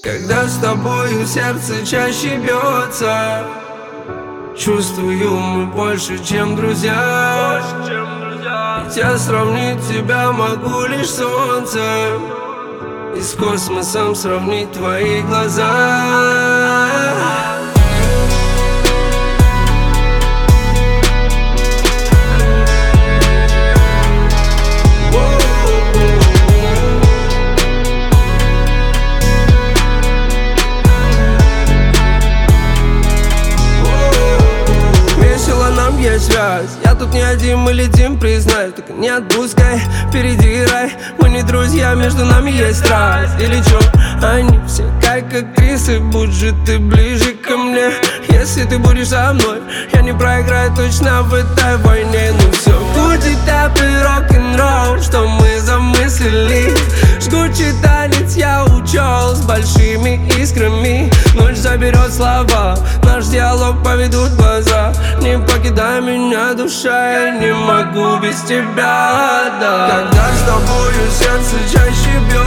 Когда с тобою сердце чаще бьется, чувствую мы больше, чем друзья. Ведь я сравнить тебя могу лишь с солнцем, и с космосом сравнить твои глаза. Есть раз, я тут не один, мы летим, признай. Только не отпускай, впереди рай. Мы не друзья, между нами есть страсть. Или чё, они все как актрисы. Будь же ты ближе ко мне. Если ты будешь со мной, я не проиграю точно в этой войне. Ну все, будет happy рок-н-ролл, что мы замыслили. Жгучий танец я учел с большими искрами. Ночь заберет слова, наш диалог поведут глаза. Не покидай меня, душа, я не могу без тебя, да. Когда с тобою сердце чаще бьет,